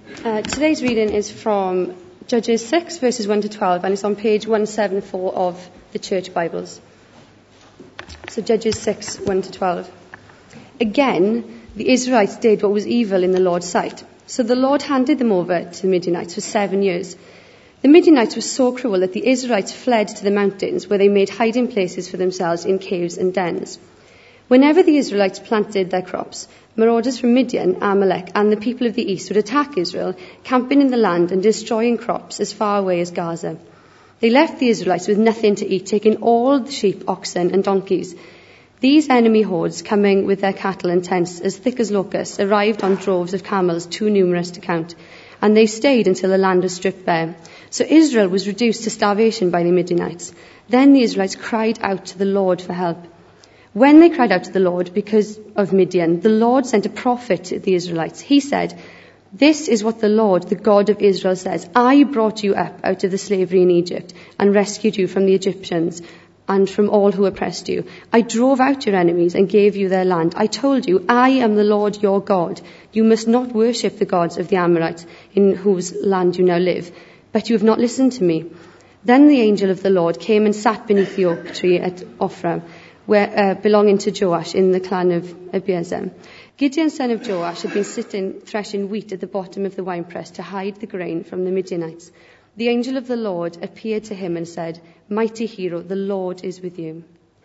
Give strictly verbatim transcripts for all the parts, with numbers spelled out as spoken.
Uh, today's reading is from Judges six, verses one to twelve, and it's on page one seventy-four of the Church Bibles. So Judges six, one to twelve. Again, the Israelites did what was evil in the Lord's sight. So the Lord handed them over to the Midianites for seven years. The Midianites were so cruel that the Israelites fled to the mountains, where they made hiding places for themselves in caves and dens. Whenever the Israelites planted their crops, marauders from Midian, Amalek, and the people of the east would attack Israel, camping in the land and destroying crops as far away as Gaza. They left the Israelites with nothing to eat, taking all the sheep, oxen, and donkeys. These enemy hordes, coming with their cattle and tents as thick as locusts, arrived on droves of camels too numerous to count, and they stayed until the land was stripped bare. So Israel was reduced to starvation by the Midianites. Then the Israelites cried out to the Lord for help. When they cried out to the Lord because of Midian, the Lord sent a prophet to the Israelites. He said, "This is what the Lord, the God of Israel, says. I brought you up out of the slavery in Egypt and rescued you from the Egyptians and from all who oppressed you. I drove out your enemies and gave you their land. I told you, I am the Lord your God. You must not worship the gods of the Amorites in whose land you now live. But you have not listened to me." Then the angel of the Lord came and sat beneath the oak tree at Ophrah, where, uh, belonging to Joash in the clan of Abiezer. Gideon, son of Joash, had been sitting threshing wheat at the bottom of the winepress to hide the grain from the Midianites. The angel of the Lord appeared to him and said, "Mighty hero, the Lord is with you."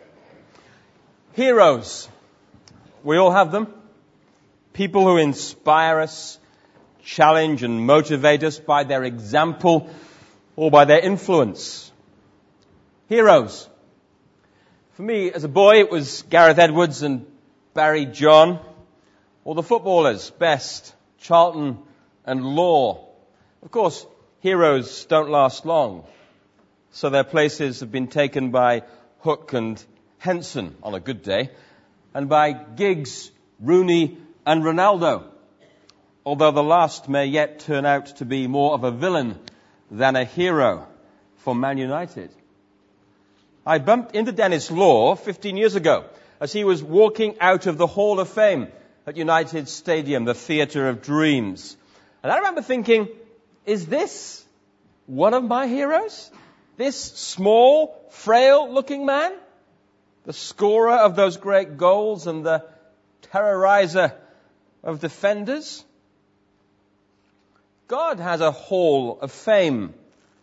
Heroes. We all have them. People who inspire us, challenge and motivate us by their example or by their influence. Heroes. For me, as a boy, it was Gareth Edwards and Barry John, or the footballers, Best, Charlton and Law. Of course, heroes don't last long, so their places have been taken by Hook and Henson on a good day, and by Giggs, Rooney and Ronaldo, although the last may yet turn out to be more of a villain than a hero for Man United. I bumped into Dennis Law fifteen years ago as he was walking out of the Hall of Fame at United Stadium, the Theatre of Dreams. And I remember thinking, is this one of my heroes? This small, frail-looking man? The scorer of those great goals and the terrorizer of defenders? God has a Hall of Fame.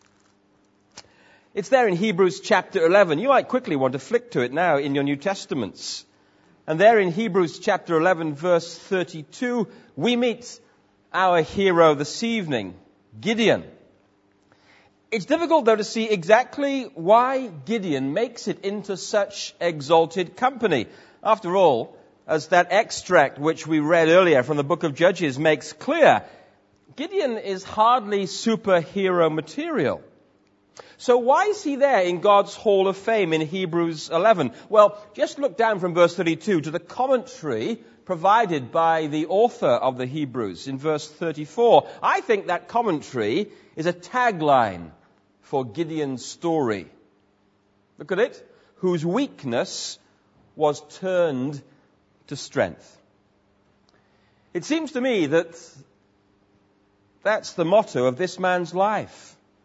It's there in Hebrews chapter eleven. You might quickly want to flick to it now in your New Testaments. And there in Hebrews chapter eleven, verse thirty-two, we meet our hero this evening, Gideon. It's difficult, though, to see exactly why Gideon makes it into such exalted company. After all, as that extract which we read earlier from the book of Judges makes clear, Gideon is hardly superhero material. So why is he there in God's Hall of Fame in Hebrews eleven? Well, just look down from verse thirty-two to the commentary provided by the author of the Hebrews in verse thirty-four. I think that commentary is a tagline for Gideon's story. Look at it. Whose weakness was turned to strength. It seems to me that that's the motto of this man's life.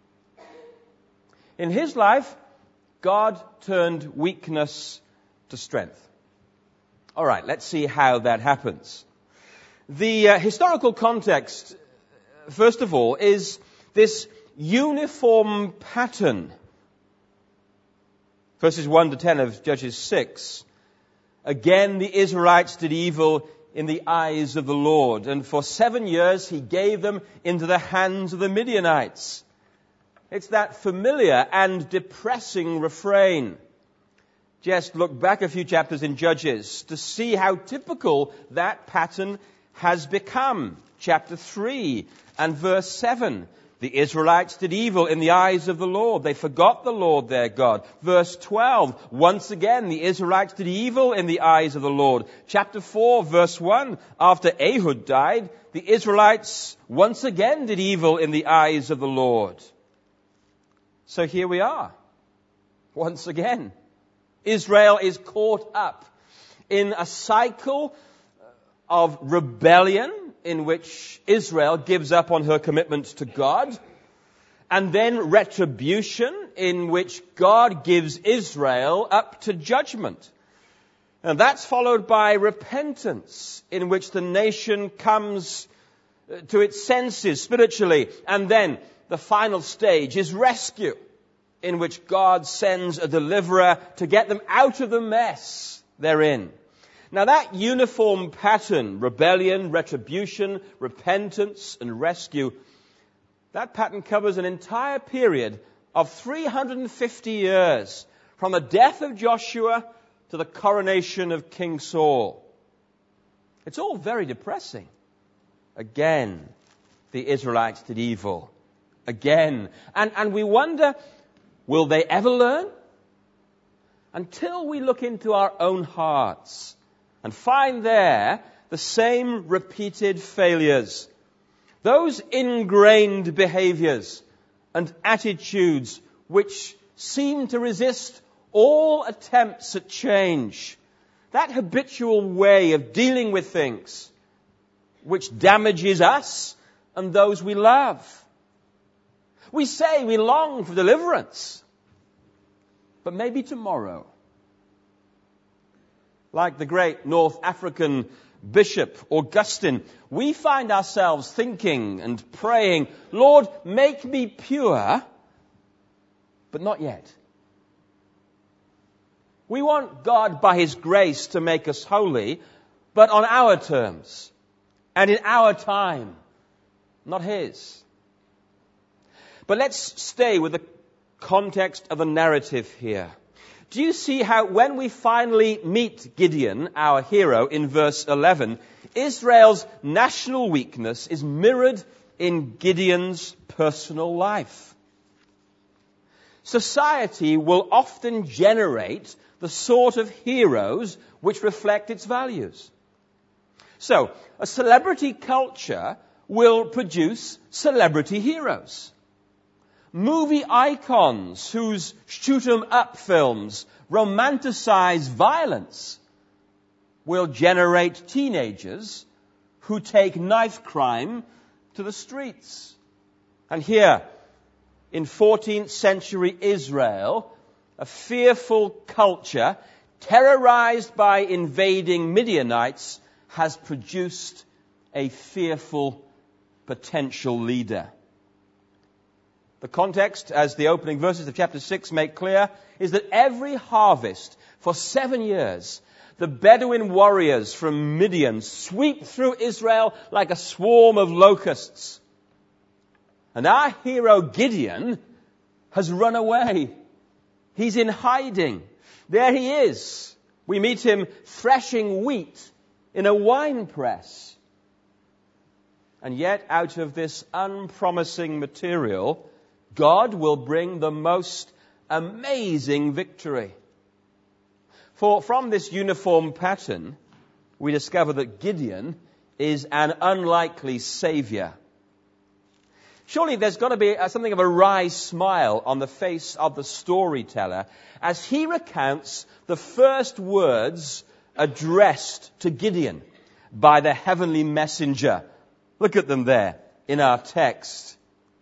In his life, God turned weakness to strength. All right, let's see how that happens. The uh, historical context, first of all, is this uniform pattern. Verses one to ten of Judges six. Again, the Israelites did evil in the eyes of the Lord, and for seven years he gave them into the hands of the Midianites. It's that familiar and depressing refrain. Just look back a few chapters in Judges to see how typical that pattern has become. Chapter three and verse seven. The Israelites did evil in the eyes of the Lord. They forgot the Lord their God. Verse twelve. Once again, the Israelites did evil in the eyes of the Lord. Chapter four, verse one. After Ehud died, the Israelites once again did evil in the eyes of the Lord. So here we are. Once again, Israel is caught up in a cycle of rebellion in which Israel gives up on her commitment to God, and then retribution in which God gives Israel up to judgment. And that's followed by repentance, in which the nation comes to its senses spiritually. And then the final stage is rescue, in which God sends a deliverer to get them out of the mess they're in. Now that uniform pattern, rebellion, retribution, repentance, and rescue, that pattern covers an entire period of three hundred fifty years, from the death of Joshua to the coronation of King Saul. It's all very depressing. Again, the Israelites did evil. Again. And, and we wonder, will they ever learn? Until we look into our own hearts and find there the same repeated failures, those ingrained behaviors and attitudes which seem to resist all attempts at change, that habitual way of dealing with things which damages us and those we love. We say we long for deliverance, but maybe tomorrow. Like the great North African Bishop Augustine, we find ourselves thinking and praying, Lord, make me pure, but not yet. We want God by His grace to make us holy, but on our terms and in our time, not His. But let's stay with the context of the narrative here. Do you see how when we finally meet Gideon, our hero, in verse eleven, Israel's national weakness is mirrored in Gideon's personal life? Society will often generate the sort of heroes which reflect its values. So, a celebrity culture will produce celebrity heroes. Movie icons whose shoot-'em-up films romanticize violence will generate teenagers who take knife crime to the streets. And here, in fourteenth century Israel, a fearful culture terrorized by invading Midianites has produced a fearful potential leader. The context, as the opening verses of chapter six make clear, is that every harvest for seven years, the Bedouin warriors from Midian sweep through Israel like a swarm of locusts. And our hero Gideon has run away. He's in hiding. There he is. We meet him threshing wheat in a wine press. And yet, out of this unpromising material, God will bring the most amazing victory. For from this uniform pattern, we discover that Gideon is an unlikely savior. Surely there's got to be something of a wry smile on the face of the storyteller as he recounts the first words addressed to Gideon by the heavenly messenger. Look at them there in our text.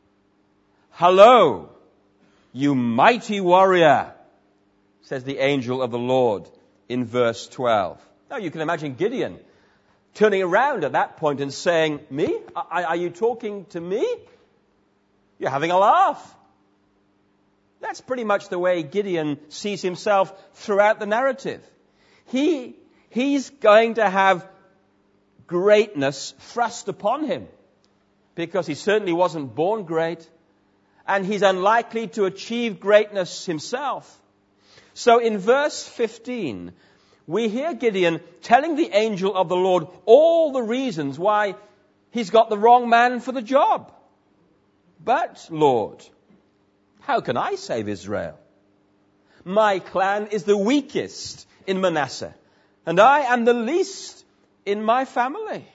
Hello, you mighty warrior, says the angel of the Lord in verse twelve. Now you can imagine Gideon turning around at that point and saying, me? Are, are you talking to me? You're having a laugh. That's pretty much the way Gideon sees himself throughout the narrative. He, he's going to have greatness thrust upon him because he certainly wasn't born great, and he's unlikely to achieve greatness himself. So in verse fifteen, we hear Gideon telling the angel of the Lord all the reasons why he's got the wrong man for the job. But, Lord, how can I save Israel? My clan is the weakest in Manasseh, and I am the least in my family.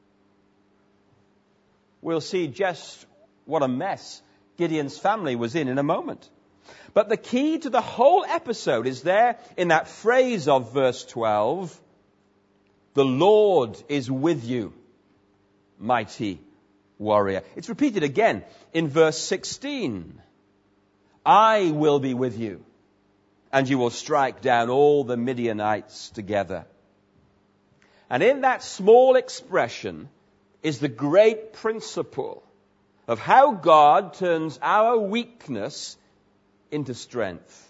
We'll see just what a mess Gideon's family was in in a moment. But the key to the whole episode is there in that phrase of verse twelve, the Lord is with you. mighty warrior. It's repeated again in verse sixteen. I will be with you, and you will strike down all the Midianites together. And in that small expression is the great principle of how God turns our weakness into strength.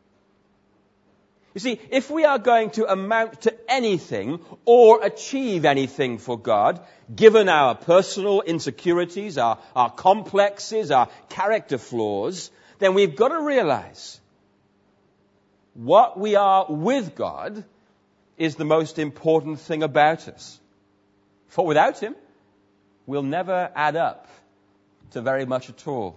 You see, if we are going to amount to anything or achieve anything for God, given our personal insecurities, our, our complexes, our character flaws, then we've got to realize what we are with God is the most important thing about us. For without Him, we'll never add up to very much at all.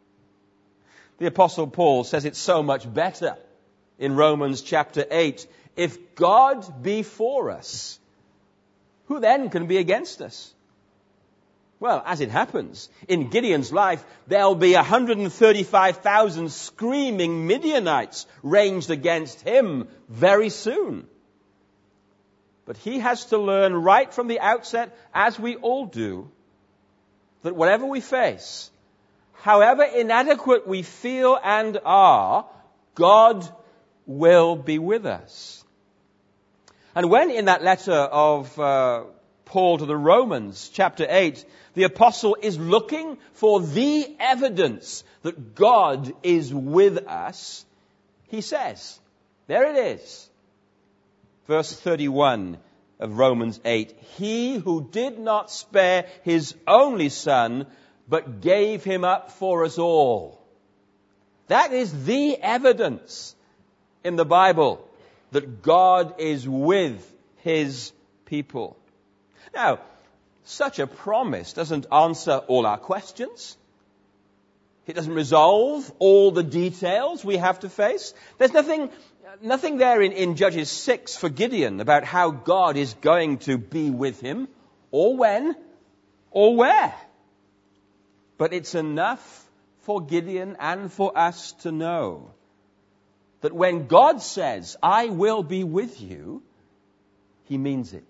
The Apostle Paul says it's so much better in Romans chapter eight. If God be for us, who then can be against us? Well, as it happens, in Gideon's life, there'll be one hundred thirty-five thousand screaming Midianites ranged against him very soon. But he has to learn right from the outset, as we all do, that whatever we face, however inadequate we feel and are, God will be with us. And when in that letter of uh, Paul to the Romans, chapter eight, the apostle is looking for the evidence that God is with us, he says, there it is, verse thirty-one of Romans eight, he who did not spare his only son, but gave him up for us all. That is the evidence in the Bible that God is with his people. Now, such a promise doesn't answer all our questions. It doesn't resolve all the details we have to face. There's nothing, nothing there in, in Judges six for Gideon about how God is going to be with him, or when, or where. But it's enough for Gideon and for us to know that when God says, I will be with you, he means it.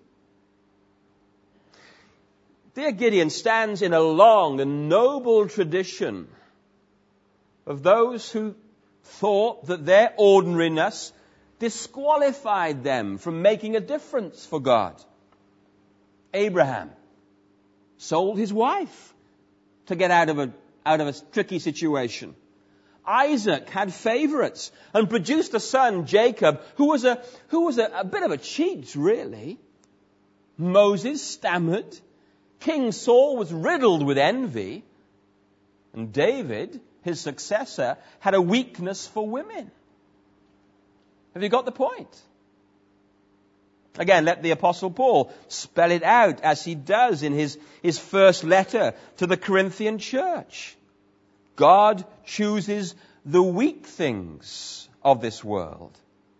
Dear Gideon stands in a long and noble tradition of those who thought that their ordinariness disqualified them from making a difference for God. Abraham sold his wife to get out of a, out of a tricky situation. Isaac had favorites and produced a son, Jacob, who was a, who was a, a bit of a cheat, really. Moses stammered. King Saul was riddled with envy. And David, his successor, had a weakness for women. Have you got the point? Again, let the Apostle Paul spell it out as he does in his, his first letter to the Corinthian church. God chooses the weak things of this world,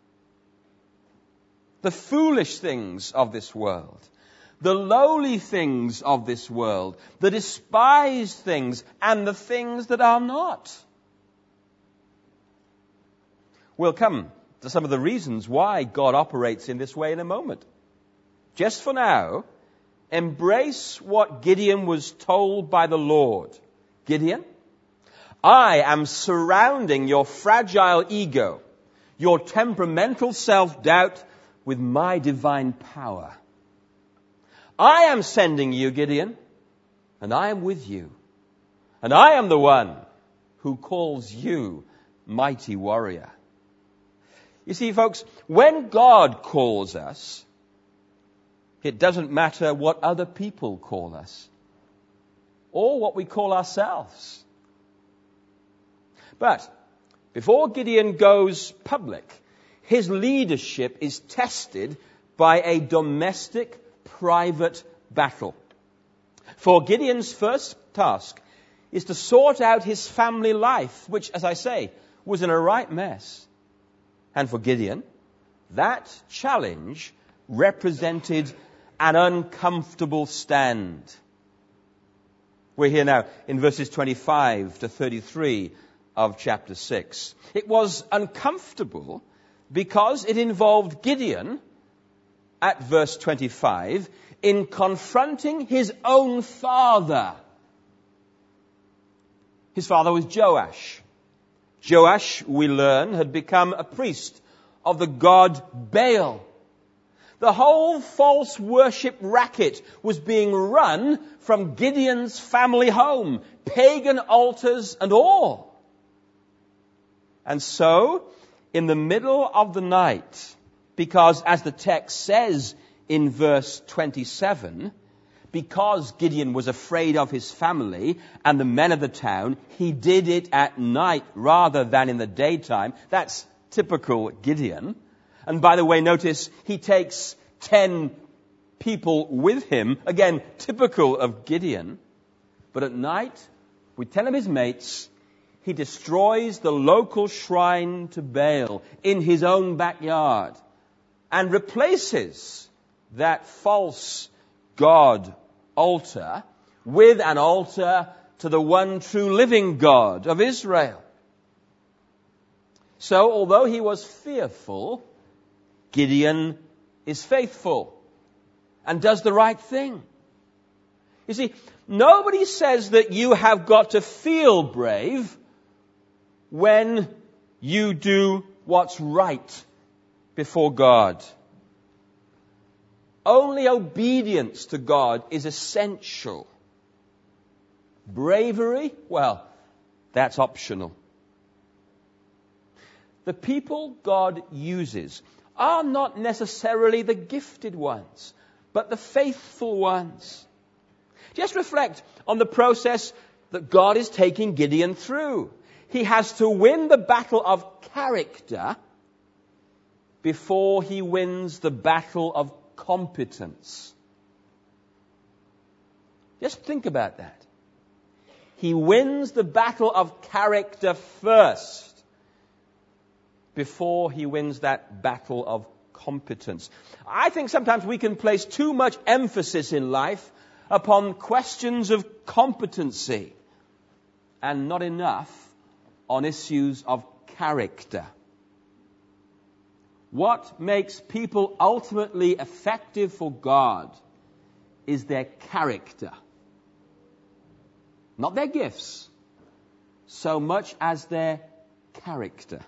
the foolish things of this world, the lowly things of this world, the despised things, and the things that are not. We'll come to some of the reasons why God operates in this way in a moment. Just for now, embrace what Gideon was told by the Lord. Gideon, I am surrounding your fragile ego, your temperamental self-doubt with my divine power. I am sending you, Gideon, and I am with you. And I am the one who calls you mighty warrior. You see, folks, when God calls us, it doesn't matter what other people call us or what we call ourselves. But before Gideon goes public, his leadership is tested by a domestic, private battle. For Gideon's first task is to sort out his family life, which, as I say, was in a right mess. And for Gideon, that challenge represented an uncomfortable stand. We're here now in verses twenty-five to thirty-three of chapter six. It was uncomfortable because it involved Gideon, at verse twenty-five, in confronting his own father. His father was Joash. Joash, we learn, had become a priest of the god Baal. The whole false worship racket was being run from Gideon's family home, pagan altars and all. And so, in the middle of the night, because as the text says in verse twenty-seven, because Gideon was afraid of his family and the men of the town, he did it at night rather than in the daytime. That's typical Gideon. And by the way, notice he takes ten people with him. Again, typical of Gideon. But at night, with ten of his mates, he destroys the local shrine to Baal in his own backyard and replaces that false god altar with an altar to the one true living God of Israel. So, although he was fearful, Gideon is faithful and does the right thing. You see, nobody says that you have got to feel brave when you do what's right before God. Only obedience to God is essential. Bravery, well, that's optional. The people God uses are not necessarily the gifted ones, but the faithful ones. Just reflect on the process that God is taking Gideon through. He has to win the battle of character before he wins the battle of competence. Just think about that. He wins the battle of character first before he wins that battle of competence. I think sometimes we can place too much emphasis in life upon questions of competency and not enough on issues of character. What makes people ultimately effective for God is their character. Not their gifts, so much as their character.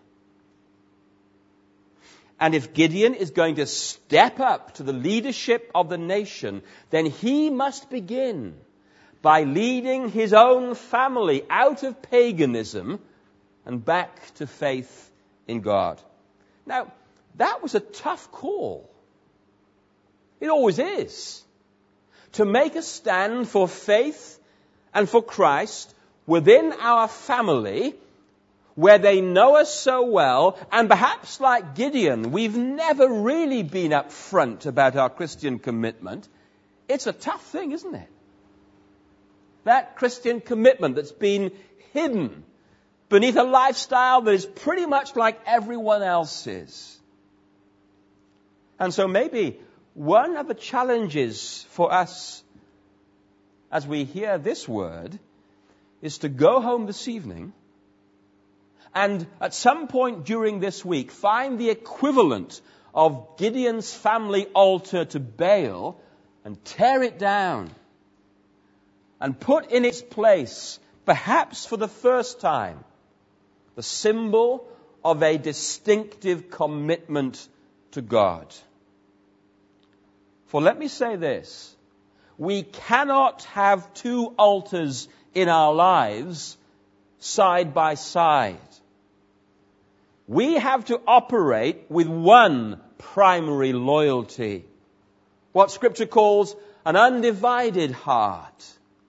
And if Gideon is going to step up to the leadership of the nation, then he must begin by leading his own family out of paganism and back to faith in God. Now, that was a tough call. It always is. To make a stand for faith and for Christ within our family, where they know us so well, and perhaps like Gideon, we've never really been upfront about our Christian commitment. It's a tough thing, isn't it? That Christian commitment that's been hidden beneath a lifestyle that is pretty much like everyone else's. And so maybe one of the challenges for us as we hear this word is to go home this evening and at some point during this week find the equivalent of Gideon's family altar to Baal and tear it down and put in its place, perhaps for the first time, the symbol of a distinctive commitment to God. For let me say this, we cannot have two altars in our lives side by side. We have to operate with one primary loyalty, what Scripture calls an undivided heart.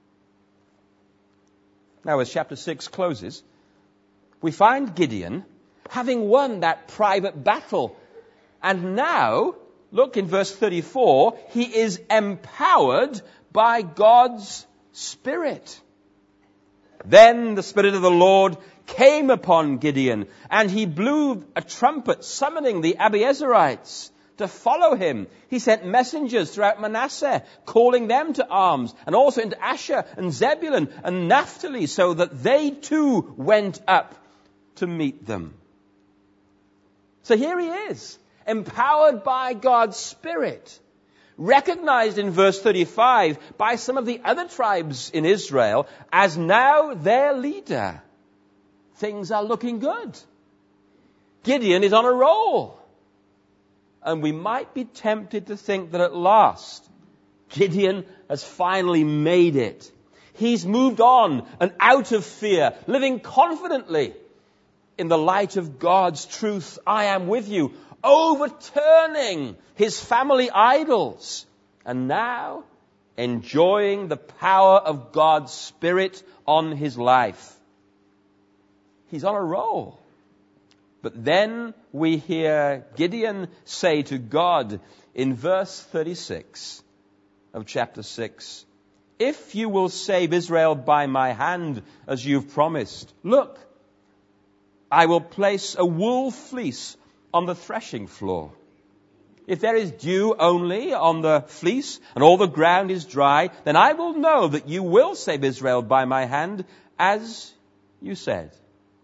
Now, as chapter six closes, we find Gideon having won that private battle. And now, look in verse thirty-four, he is empowered by God's Spirit. Then the Spirit of the Lord came upon Gideon, and he blew a trumpet, summoning the Abiezerites to follow him. He sent messengers throughout Manasseh, calling them to arms, and also into Asher and Zebulun and Naphtali, so that they too went up to meet them. So here he is, empowered by God's Spirit, recognized in verse thirty-five by some of the other tribes in Israel as now their leader. Things are looking good. Gideon is on a roll. And we might be tempted to think that at last, Gideon has finally made it. He's moved on and out of fear, living confidently in the light of God's truth, I am with you, overturning his family idols, and now enjoying the power of God's Spirit on his life. He's on a roll. But then we hear Gideon say to God in verse thirty-six of chapter six, if you will save Israel by my hand, as you've promised, look, I will place a wool fleece on the threshing floor. If there is dew only on the fleece and all the ground is dry, then I will know that you will save Israel by my hand, as you said.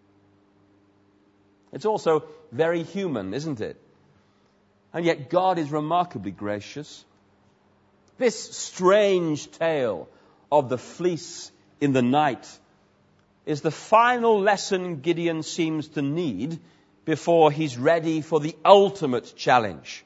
It's also very human, isn't it? And yet God is remarkably gracious. This strange tale of the fleece in the night is the final lesson Gideon seems to need before he's ready for the ultimate challenge.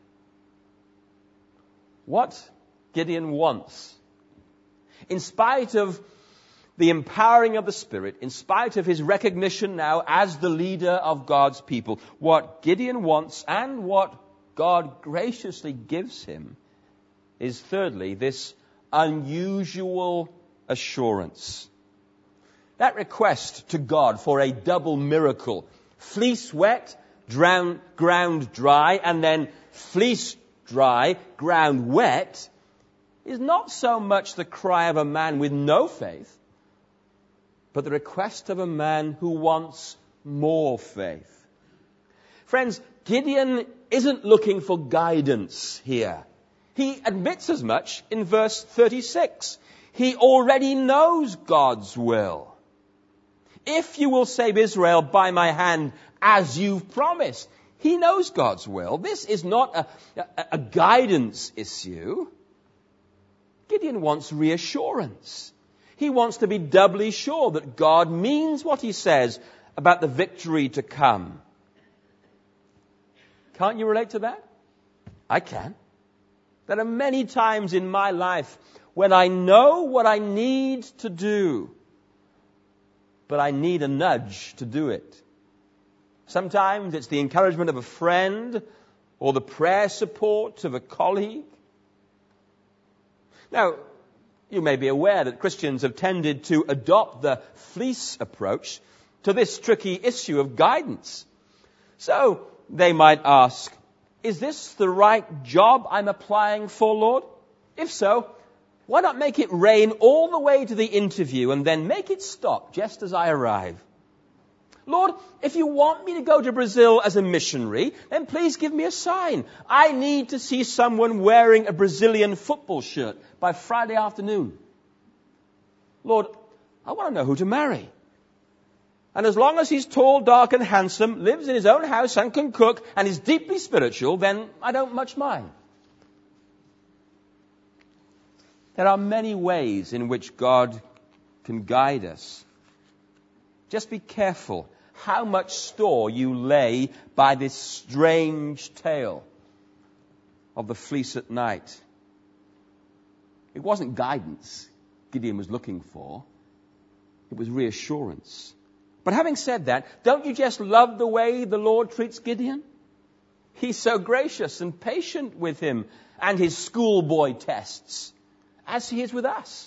What Gideon wants, in spite of the empowering of the Spirit, in spite of his recognition now as the leader of God's people, what Gideon wants and what God graciously gives him is thirdly this unusual assurance. That request to God for a double miracle, fleece wet, drown, ground dry, and then fleece dry, ground wet, is not so much the cry of a man with no faith, but the request of a man who wants more faith. Friends, Gideon isn't looking for guidance here. He admits as much in verse thirty-six. He already knows God's will. If you will save Israel by my hand, as you've promised. He knows God's will. This is not a, a, a guidance issue. Gideon wants reassurance. He wants to be doubly sure that God means what he says about the victory to come. Can't you relate to that? I can. There are many times in my life when I know what I need to do, but I need a nudge to do it. Sometimes it's the encouragement of a friend or the prayer support of a colleague. Now, you may be aware that Christians have tended to adopt the fleece approach to this tricky issue of guidance. So they might ask, is this the right job I'm applying for, Lord? If so, why not make it rain all the way to the interview and then make it stop just as I arrive? Lord, if you want me to go to Brazil as a missionary, then please give me a sign. I need to see someone wearing a Brazilian football shirt by Friday afternoon. Lord, I want to know who to marry. And as long as he's tall, dark and handsome, lives in his own house and can cook, and is deeply spiritual, then I don't much mind. There are many ways in which God can guide us. Just be careful how much store you lay by this strange tale of the fleece at night. It wasn't guidance Gideon was looking for. It was reassurance. But having said that, don't you just love the way the Lord treats Gideon? He's so gracious and patient with him and his schoolboy tests, as he is with us.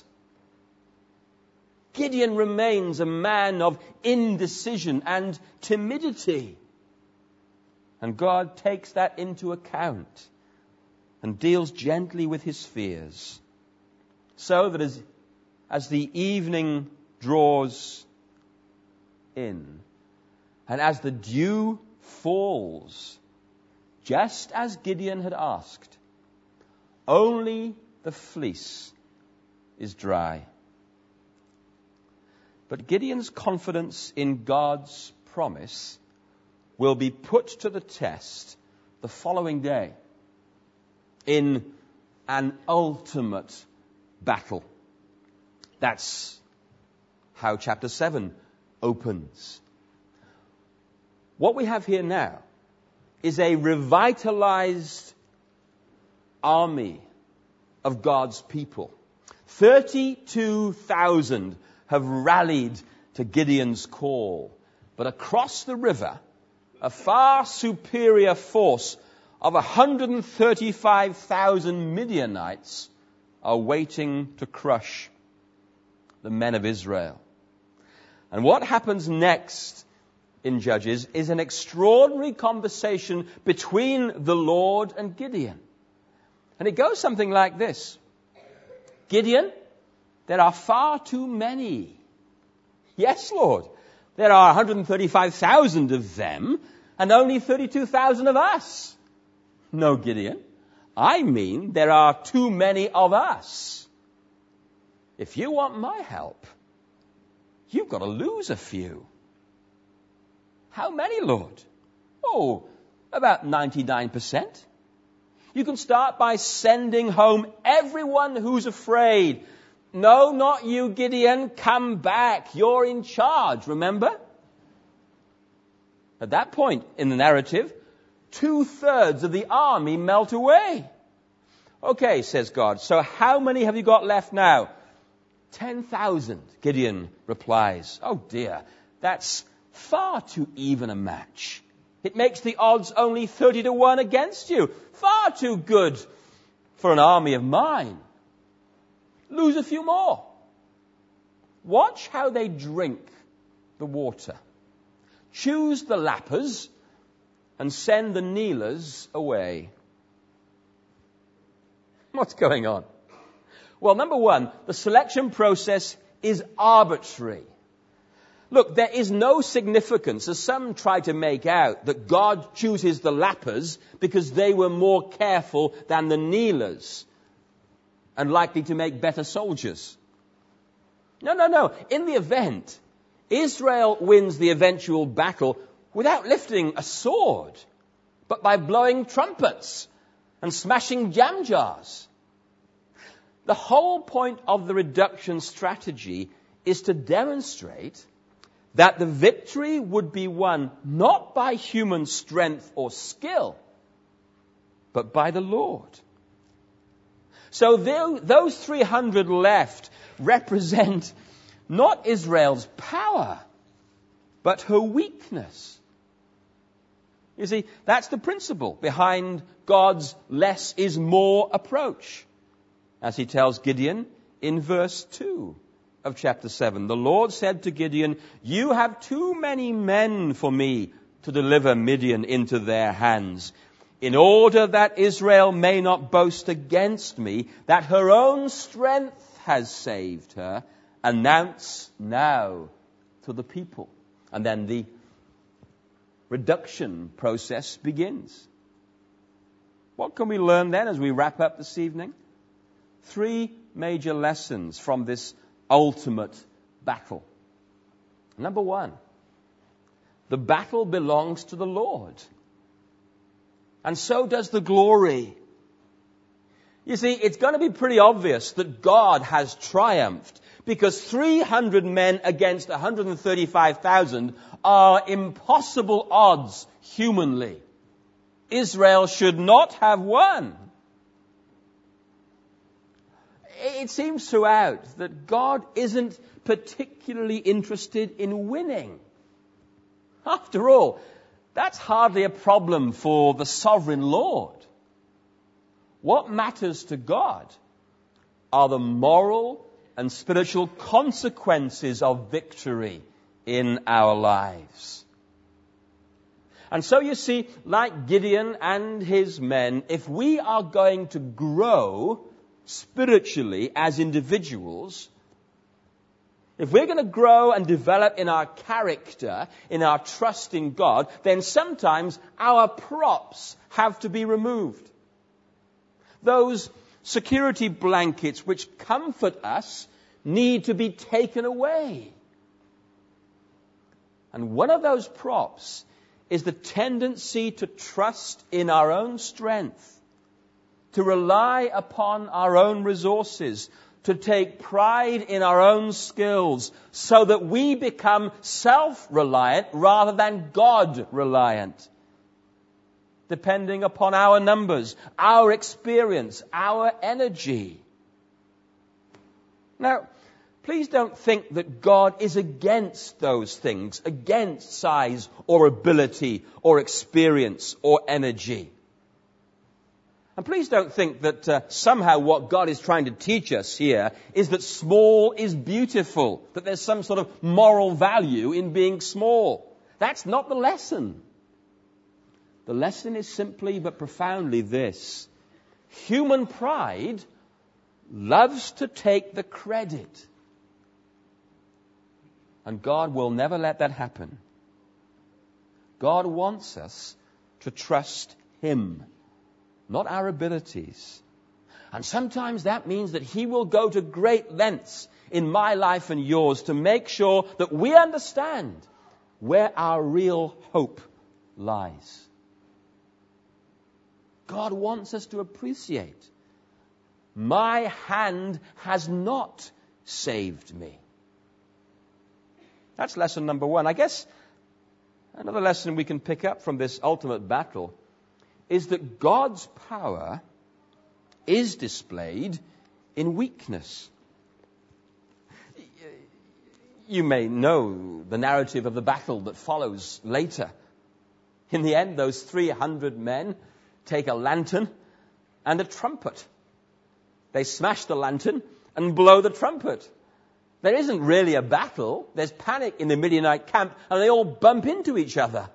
Gideon remains a man of indecision and timidity. And God takes that into account and deals gently with his fears. So that as, as the evening draws in, and as the dew falls, just as Gideon had asked, only the fleece is dry. But Gideon's confidence in God's promise will be put to the test the following day in an ultimate battle. That's how chapter seven opens. What we have here now is a revitalized army of God's people. thirty-two thousand have rallied to Gideon's call. But across the river, a far superior force of one hundred thirty-five thousand Midianites are waiting to crush the men of Israel. And what happens next in Judges is an extraordinary conversation between the Lord and Gideon. And it goes something like this. Gideon, there are far too many. Yes, Lord, there are one hundred thirty-five thousand of them and only thirty-two thousand of us. No, Gideon, I mean there are too many of us. If you want my help, you've got to lose a few. How many, Lord? Oh, about ninety-nine percent. You can start by sending home everyone who's afraid. No, not you, Gideon. Come back. You're in charge, remember? At that point in the narrative, two-thirds of the army melt away. Okay, says God, so how many have you got left now? Ten thousand, Gideon replies. Oh dear, that's far too even a match. It makes the odds only thirty to one against you. Far too good for an army of mine. Lose a few more. Watch how they drink the water. Choose the lappers and send the kneelers away. What's going on? Well, number one, the selection process is arbitrary. Look, there is no significance, as some try to make out, that God chooses the lappers because they were more careful than the kneelers and likely to make better soldiers. No, no, no. In the event, Israel wins the eventual battle without lifting a sword, but by blowing trumpets and smashing jam jars. The whole point of the reduction strategy is to demonstrate that the victory would be won not by human strength or skill, but by the Lord. So those three hundred left represent not Israel's power, but her weakness. You see, that's the principle behind God's less is more approach. As he tells Gideon in verse two of chapter seven, the Lord said to Gideon, you have too many men for me to deliver Midian into their hands. In order that Israel may not boast against me, that her own strength has saved her, announce now to the people. And then the reduction process begins. What can we learn then as we wrap up this evening? Three major lessons from this ultimate battle. Number one, the battle belongs to the Lord. And so does the glory. You see, it's going to be pretty obvious that God has triumphed because three hundred men against one hundred thirty-five thousand are impossible odds humanly. Israel should not have won. It seems throughout that God isn't particularly interested in winning. After all, that's hardly a problem for the sovereign Lord. What matters to God are the moral and spiritual consequences of victory in our lives. And so you see, like Gideon and his men, if we are going to grow spiritually as individuals, if we're going to grow and develop in our character, in our trust in God, then sometimes our props have to be removed. Those security blankets which comfort us need to be taken away. And one of those props is the tendency to trust in our own strength to rely upon our own resources, to take pride in our own skills, so that we become self-reliant rather than God-reliant, depending upon our numbers, our experience, our energy. Now, please don't think that God is against those things, against size or ability or experience or energy. And please don't think that uh, somehow what God is trying to teach us here is that small is beautiful, that there's some sort of moral value in being small. That's not the lesson. The lesson is simply but profoundly this: human pride loves to take the credit. And God will never let that happen. God wants us to trust Him, not our abilities. And sometimes that means that He will go to great lengths in my life and yours to make sure that we understand where our real hope lies. God wants us to appreciate, my hand has not saved me. That's lesson number one. I guess another lesson we can pick up from this ultimate battle is that God's power is displayed in weakness. You may know the narrative of the battle that follows later. In the end, those three hundred men take a lantern and a trumpet. They smash the lantern and blow the trumpet. There isn't really a battle. There's panic in the Midianite camp, and they all bump into each other.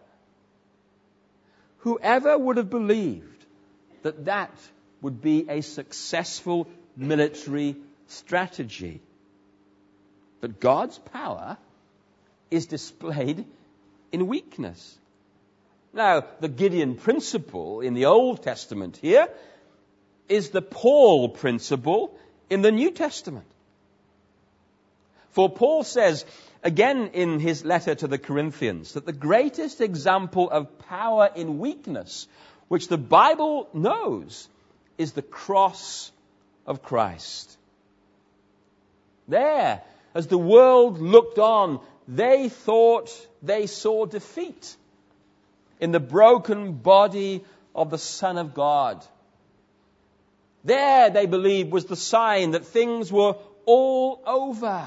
Whoever would have believed that that would be a successful military strategy? But God's power is displayed in weakness. Now, the Gideon principle in the Old Testament here is the Paul principle in the New Testament. For Paul says, again in his letter to the Corinthians, that the greatest example of power in weakness, which the Bible knows, is the cross of Christ. There, as the world looked on, they thought they saw defeat in the broken body of the Son of God. There, they believed, was the sign that things were all over.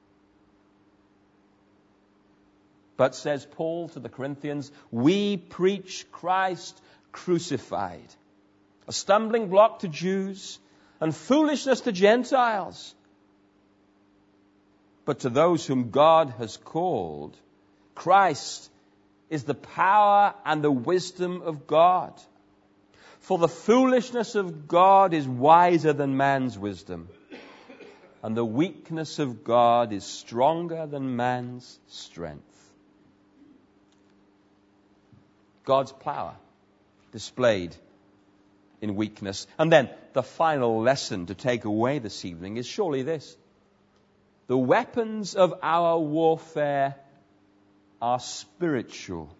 But, says Paul to the Corinthians, we preach Christ crucified, a stumbling block to Jews and foolishness to Gentiles. But to those whom God has called, Christ is the power and the wisdom of God. For the foolishness of God is wiser than man's wisdom, and the weakness of God is stronger than man's strength. God's power displayed in weakness. And then the final lesson to take away this evening is surely this: the weapons of our warfare are spiritual.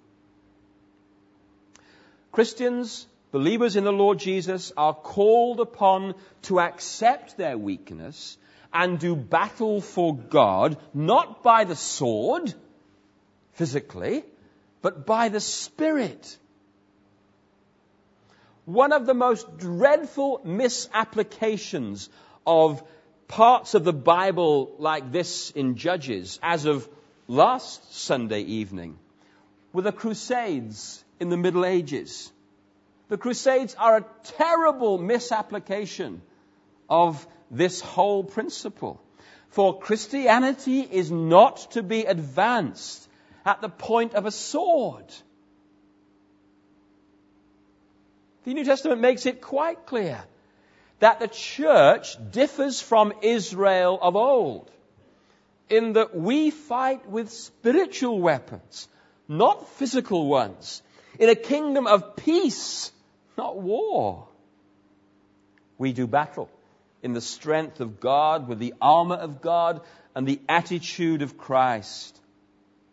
Christians, believers in the Lord Jesus, are called upon to accept their weakness and do battle for God, not by the sword, physically, but by the Spirit. One of the most dreadful misapplications of parts of the Bible like this in Judges, as of last Sunday evening, were the Crusades in the Middle Ages. The Crusades are a terrible misapplication of this whole principle. For Christianity is not to be advanced at the point of a sword. The New Testament makes it quite clear that the church differs from Israel of old in that we fight with spiritual weapons, not physical ones, in a kingdom of peace, not war. We do battle in the strength of God, with the armor of God and the attitude of Christ.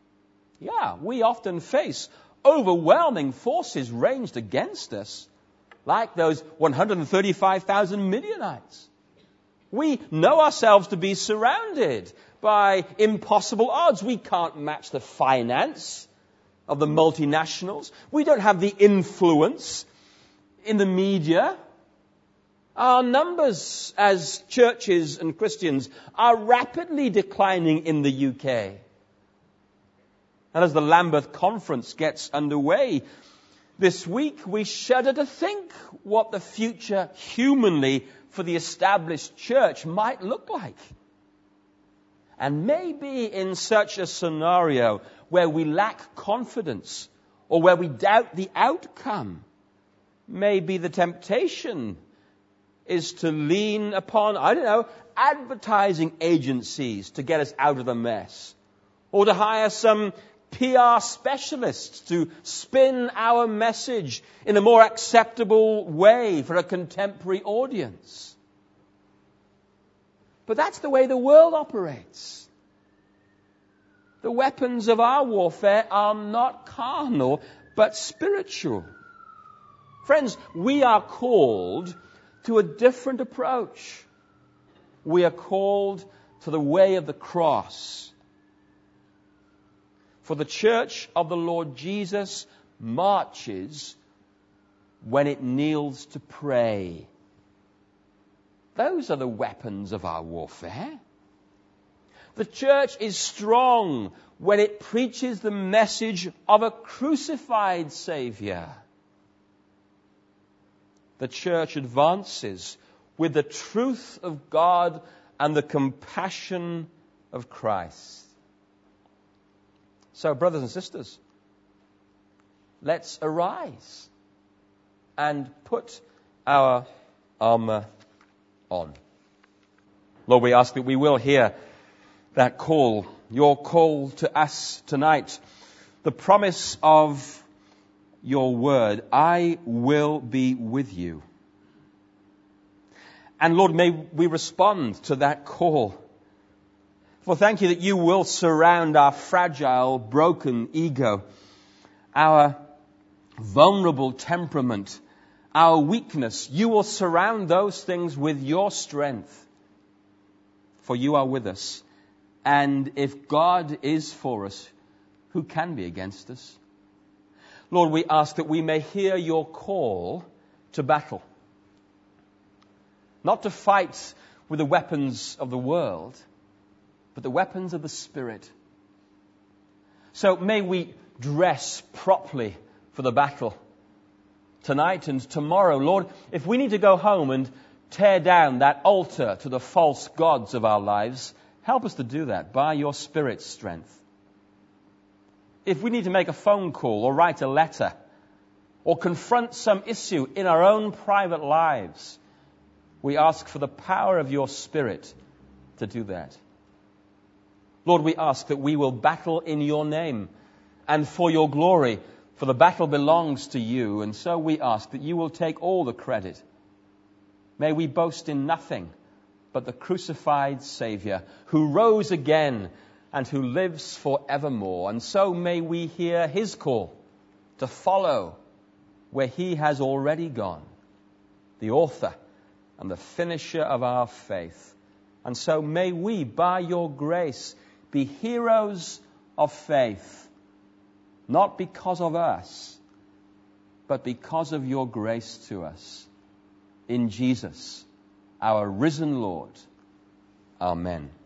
Yeah, we often face overwhelming forces ranged against us, like those one hundred thirty-five thousand Midianites. We know ourselves to be surrounded by impossible odds. We can't match the finance of the multinationals. We don't have the influence in the media. Our numbers as churches and Christians are rapidly declining in the U K. And as the Lambeth Conference gets underway this week, we shudder to think what the future humanly for the established church might look like. And maybe in such a scenario where we lack confidence or where we doubt the outcome, maybe the temptation is to lean upon, I don't know, advertising agencies to get us out of the mess, or to hire some P R specialists to spin our message in a more acceptable way for a contemporary audience. But that's the way the world operates. The weapons of our warfare are not carnal, but spiritual. Friends, we are called to a different approach. We are called to the way of the cross. For the church of the Lord Jesus marches when it kneels to pray. Those are the weapons of our warfare. The church is strong when it preaches the message of a crucified Savior. The church advances with the truth of God and the compassion of Christ. So, brothers and sisters, let's arise and put our armor on. Lord, we ask that we will hear that call, your call to us tonight, the promise of your word, I will be with you. And Lord, may we respond to that call. For thank you that you will surround our fragile, broken ego, our vulnerable temperament, our weakness. You will surround those things with your strength. For you are with us. And if God is for us, who can be against us? Lord, we ask that we may hear your call to battle. Not to fight with the weapons of the world, but the weapons of the Spirit. So may we dress properly for the battle tonight and tomorrow. Lord, if we need to go home and tear down that altar to the false gods of our lives, help us to do that by your Spirit's strength. If we need to make a phone call or write a letter or confront some issue in our own private lives, we ask for the power of your Spirit to do that. Lord, we ask that we will battle in your name and for your glory, for the battle belongs to you. And so we ask that you will take all the credit. May we boast in nothing but the crucified Savior who rose again and who lives forevermore. And so may we hear his call to follow where he has already gone, the author and the finisher of our faith. And so may we, by your grace, be heroes of faith, not because of us, but because of your grace to us. In Jesus, our risen Lord. Amen.